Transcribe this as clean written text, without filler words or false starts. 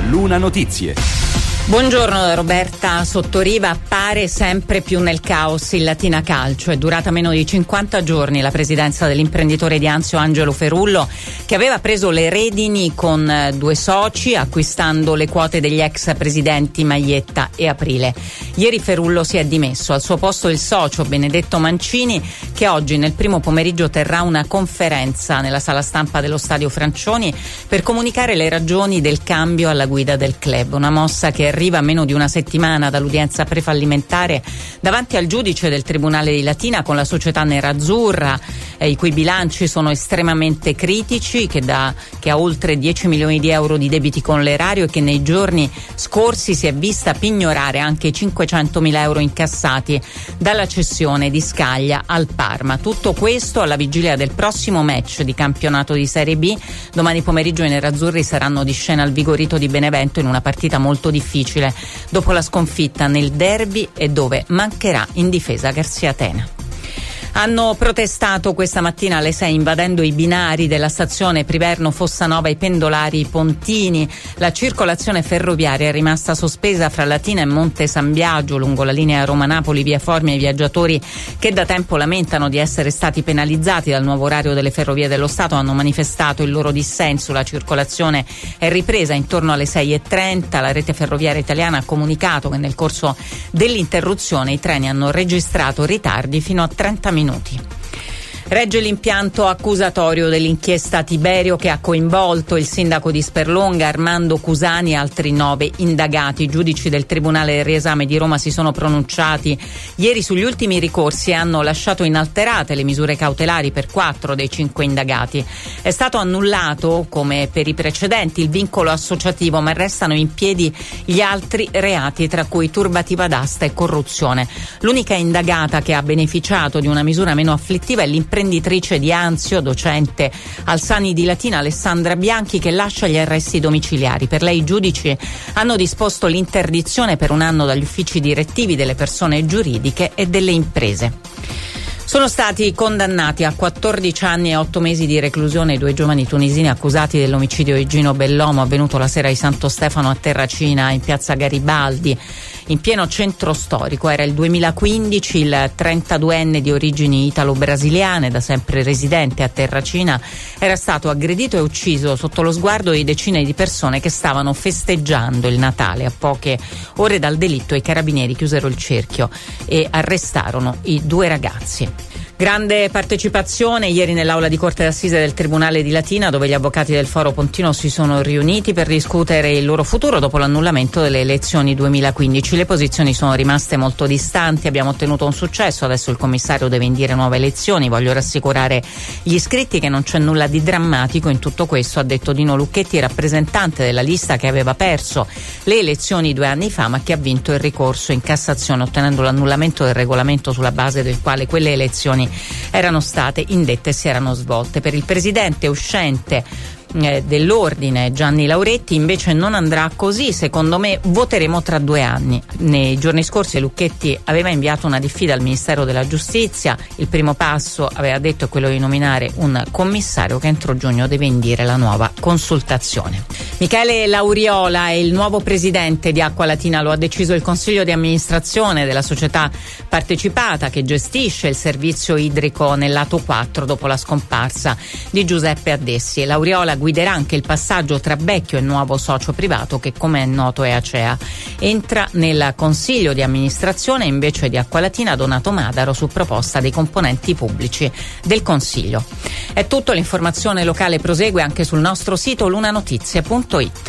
Luna Notizie. Buongiorno da Roberta Sottoriva. Appare sempre più nel caos il Latina Calcio. È durata meno di 50 giorni la presidenza dell'imprenditore di Anzio Angelo Ferullo, che aveva preso le redini con due soci, acquistando le quote degli ex presidenti Maietta e Aprile. Ieri Ferullo si è dimesso, al suo posto il socio Benedetto Mancini, che oggi nel primo pomeriggio terrà una conferenza nella sala stampa dello Stadio Francioni per comunicare le ragioni del cambio alla guida del club. Una mossa che arriva a meno di una settimana dall'udienza prefallimentare davanti al giudice del Tribunale di Latina con la società nerazzurra, i cui bilanci sono estremamente critici, che ha oltre 10 milioni di euro di debiti con l'erario e che nei giorni scorsi si è vista pignorare anche i 500.000 euro incassati dalla cessione di Scaglia al Parma. Tutto questo alla vigilia del prossimo match di campionato di Serie B. Domani pomeriggio i nerazzurri saranno di scena al Vigorito di Benevento in una partita molto difficile dopo la sconfitta nel derby e dove mancherà in difesa Garziatena. Hanno protestato questa mattina alle 6 invadendo i binari della stazione Priverno-Fossanova i pendolari pontini. La circolazione ferroviaria è rimasta sospesa fra Latina e Monte San Biagio lungo la linea Roma-Napoli via Formia. I viaggiatori che da tempo lamentano di essere stati penalizzati dal nuovo orario delle Ferrovie dello Stato hanno manifestato il loro dissenso. La circolazione è ripresa intorno alle 6:30. La rete ferroviaria italiana ha comunicato che nel corso dell'interruzione i treni hanno registrato ritardi fino a 30 minuti. Regge l'impianto accusatorio dell'inchiesta Tiberio che ha coinvolto il sindaco di Sperlonga Armando Cusani e altri 9 indagati. I giudici del Tribunale del Riesame di Roma si sono pronunciati ieri sugli ultimi ricorsi e hanno lasciato inalterate le misure cautelari per 4 dei 5 indagati. È stato annullato, come per i precedenti, il vincolo associativo, ma restano in piedi gli altri reati, tra cui turbativa d'asta e corruzione. L'unica indagata che ha beneficiato di una misura meno afflittiva è l'imprenditrice di Anzio, docente al Sani di Latina, Alessandra Bianchi, che lascia gli arresti domiciliari. Per lei i giudici hanno disposto l'interdizione per 1 anno dagli uffici direttivi delle persone giuridiche e delle imprese. Sono stati condannati a 14 anni e 8 mesi di reclusione i 2 giovani tunisini accusati dell'omicidio di Gino Bellomo avvenuto la sera di Santo Stefano a Terracina in piazza Garibaldi, in pieno centro storico. Era il 2015, il 32enne di origini italo-brasiliane, da sempre residente a Terracina, era stato aggredito e ucciso sotto lo sguardo di decine di persone che stavano festeggiando il Natale. A poche ore dal delitto i carabinieri chiusero il cerchio e arrestarono i 2 ragazzi. Grande partecipazione ieri nell'aula di Corte d'Assise del Tribunale di Latina, dove gli avvocati del Foro Pontino si sono riuniti per discutere il loro futuro dopo l'annullamento delle elezioni 2015. Le posizioni sono rimaste molto distanti, abbiamo ottenuto un successo, adesso il commissario deve indire nuove elezioni. Voglio rassicurare gli iscritti che non c'è nulla di drammatico in tutto questo, ha detto Dino Lucchetti, rappresentante della lista che aveva perso le elezioni 2 anni fa ma che ha vinto il ricorso in Cassazione ottenendo l'annullamento del regolamento sulla base del quale quelle elezioni erano state indette e si erano svolte. Per il presidente uscente dell'ordine Gianni Lauretti invece non andrà così, secondo me voteremo tra 2 anni. Nei giorni scorsi Lucchetti aveva inviato una diffida al Ministero della Giustizia. Il primo passo, aveva detto, è quello di nominare un commissario che entro giugno deve indire la nuova consultazione. Michele Lauriola è il nuovo presidente di Acqua Latina, lo ha deciso il consiglio di amministrazione della società partecipata che gestisce il servizio idrico nel lato 4 dopo la scomparsa di Giuseppe Addessi. Lauriola guiderà anche il passaggio tra vecchio e nuovo socio privato che, come è noto, è Acea. Entra nel consiglio di amministrazione invece di Acqua Latina Donato Madaro su proposta dei componenti pubblici del consiglio. È tutto, l'informazione locale prosegue anche sul nostro sito lunanotizie.it.